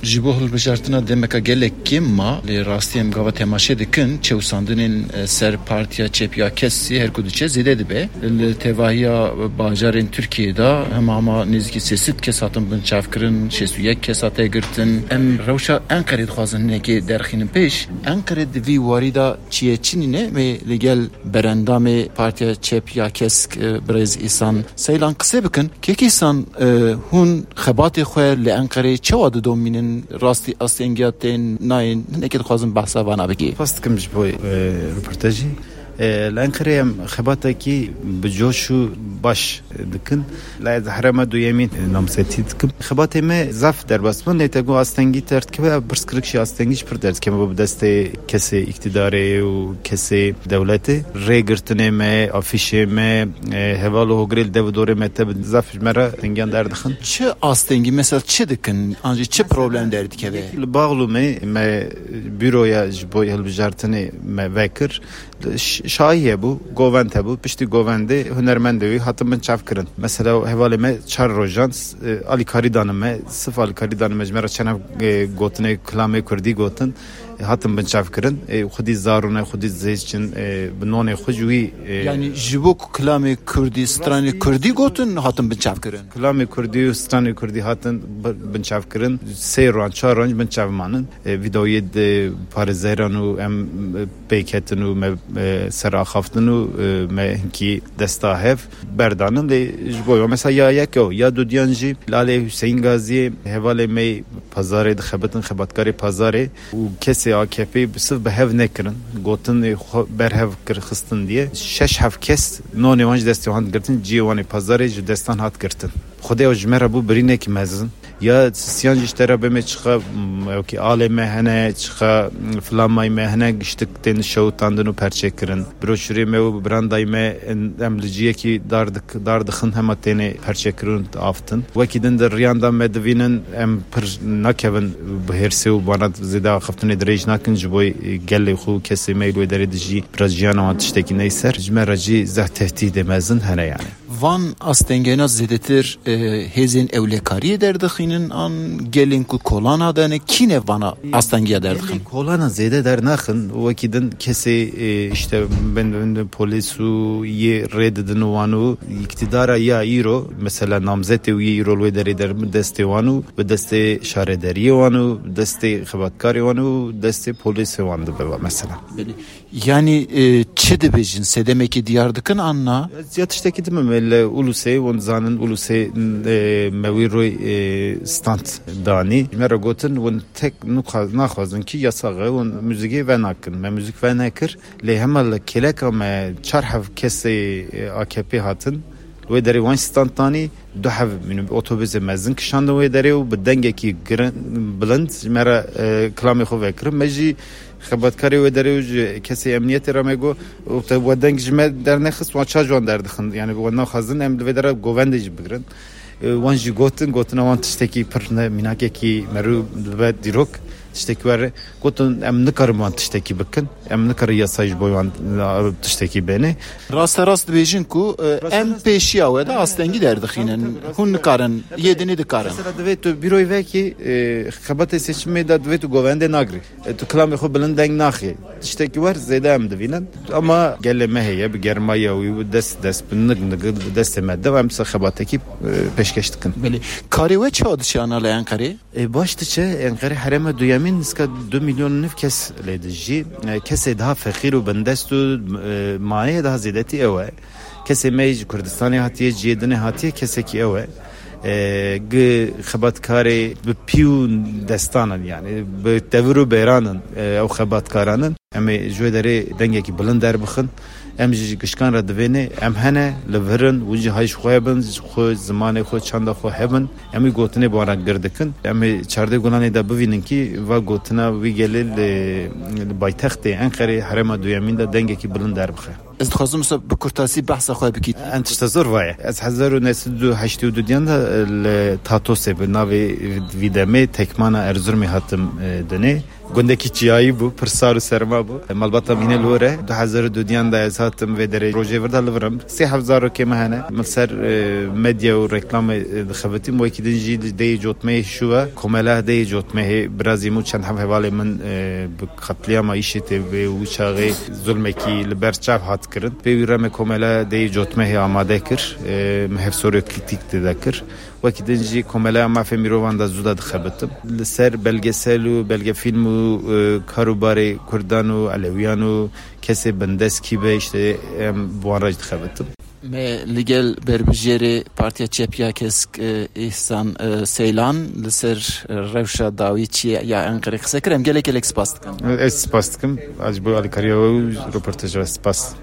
Ji bo hilbijartina demeka gelek ki ma li rastiyem gava temaşe dikin çewsandinin ser partiya çepya kessi her kudiçe zede dibe li tevahiya bajarên Türkiye'de hem ama nizki sesit kesatın bin çavkirin şesuyek kesate girtin em rewşa Ankara'da xwazin neki derxinin peş Ankara'da vi warida çiyeçinine ve legel berendame partiya çepya kesk brez isan seylan kısa bikin kekisan hun xebatê xwe li Ankara'yê çawa didomînin rastî astengiyatên nayên hinekî dixwazim behsa van bikî. Fastikim ji bo rûportajî li Ankara'ya xebatekî bi coş û baş dikin. Li herêma duyemîn namzetî dikim. Xebatê me zaf derbasman lê te got astengî terdikeve pirskirik jî astengî ji pir derdikeve bi destê kesê iktidarê û kesê dewletê rêgirtinê me afîşê me heval û hogrê li devdorê me te bi zaf ji me re stengiyan derdixin. Çi astengî mesela çi dikin anjî çi problem derdikeve? Li Baxlû me büroya ji bo hilbijartinê me vekir şahiye bu govend bu piştî govendê hunermendê wî hatin min çavkirin. Mesela hevalê me çar rojan alîkarî me sif alîkarî me ji me re çenev gotinê kilamê Kurdî gotin hatin bin çavkirin xwedî zarûne xwedî zêçin bi nonê xwe ji wî yani ji bo kilamê Kurdî stranê Kurdî gotin hatin bin çavkirin. Kilamê Kurdî û stranê Kurdî hatin bin çavkirin sê ron çar ron bin çavmanin vîdeoyê de parêzeran û em pêketin û me ser axaftin û me hinkî desta hev berdanin lê ji bo mesela ya yek ya dudiyan jî Lalê Hüseyin Gaziyê hevalê me pazarê dixebitin xebatkarê pazarê û kesê AKP sırf bi hev nekirin gotin berhev kir xistin diye 6 kes nonê wan ji destê wan girtin ciyê wan ê pazarê ji destan hat girtin. Xwedê ji me re bû birînekî mezin ya siyan ji tera beme çıxa ki alê me hene çıxa filanmayê me hene giştik tên şewtandin û perçekirin broşürê me û brandayê me em li ciyekî dar dixin hema tênê perçekirin aftin wekî din de riyandan me divînin em pir nakevin bi hêrsê û bana zêde axaftinê dirêj nakin ji bo gelê xwe û kesê me wê derê de jî biraz jiyana wan tiştekî neyser ji me re jî zeh tehdîdê mezin hene yani. Van astengena zedetir hezin evlekarî derdixinin an gelin ku kolana dene kine vana astengiya derdixin. Kolana zede der naxin wekî din kesê işte ben polis û yê rêdidin wan û iktidara ya îro mesela namzetê wî îro wê derê der destê wan û bi destê şaredariyê wan û destê xebatkarê wan û destê polisê wan dibe mesela. Yani çi dibêjin sedemekî diyar dikin anna? Ya tiştekî dimim le ulusê wan zanin ulusê me wî roy stand danî me re gotin wan tek naxwazin ki yasaxe wan müzikê venakin me müzik venekir lê hema li kêleka me çar hev kesê AKP hatin wê derê wan stand danî du hev otobüsê mezin kişandin wê derê û bi dengekî bilind me re kilamê xwe vekirin me jî xebatkarê wê derê û kesê emniyetê re me got we deng ji me dernexist wan çav wan derdixin yani wan naxwazin em li vê dere govendê jî bigirin wan jî gotina wan tiştekî pir minakekî merû dibe dîrok tiştekî were gotin em nikarin wan tiştekî bikin em nikarin yasa ji bo wan tiştekî benê rast dibêjin ku em pêşiya we de astengî derdixînin hûn nikarin yêdinê dikarin. Mesela divê tu bîroyê vekî xebatê seçimê de divê tu govendê nagirî tu kilamê xwe bilind deng naxî tiştekî wer zêde em divînin ama gelê me heye bi germaya wî dest bi nig destê me de em xebatekî pêşkeş dikin. Karê we çawa dişana li Ankara'yê? Baş diçe Ankara herêma duyemîn niska 2 milyon nif kes lê dijî kesê daha fexîr û bindest û maneyê daha zêdetî ew e kesê me ji Kurdistanê hatiye ciyêdinê hatiye kesekî ew e xebatkarê bi pî û destanan yani bi tevir û bêranin ew xebatkaranin em ê ji wê derê dengekî bilind derbixin em ji gişkan re divêne em hene li virin û jî heyş xwe bin xwe zimanê xwe çanda xwe hebin em ê gotinê bi wan girdikin em ê çardê gulanê de bivînin ki va gotina wî gelê li baytextê Ankara'yê herêma duyemîn de dengekî bilind derbixe. Ez dixwazim bi kurtasî behsa xwe bikît. Em tişta zor vaye. Ez 1982 de li Tatosê bi navê vîdemê tekmana Erzurumê hatim dinê gundeki çiyayı bu pırsar serma bu malbata mine lore 2002 da yazatım ve derece proje verda livram 3000 kemahane mesela medya ve reklam xabetim ve ikinci de jotme şuva komela de jotme biraz imu çand havale min katliama işite ve uçağı zulmeki liberçav hat kirin ve virame komela de jotme amade kir mehefsore kritik de kir ve ikinci komela mafe mirovan da zuda xabetim ser belgesel و belge film و karubare kurdanu aleviyanu kese bendeski be işte buaraj xabetim me ligel berbijeri partiya çepya kesk ihsan seylan liser revşa daviçi ya Ankara kısa krem gelek spas es spastkım acbu alikariya röportaj spas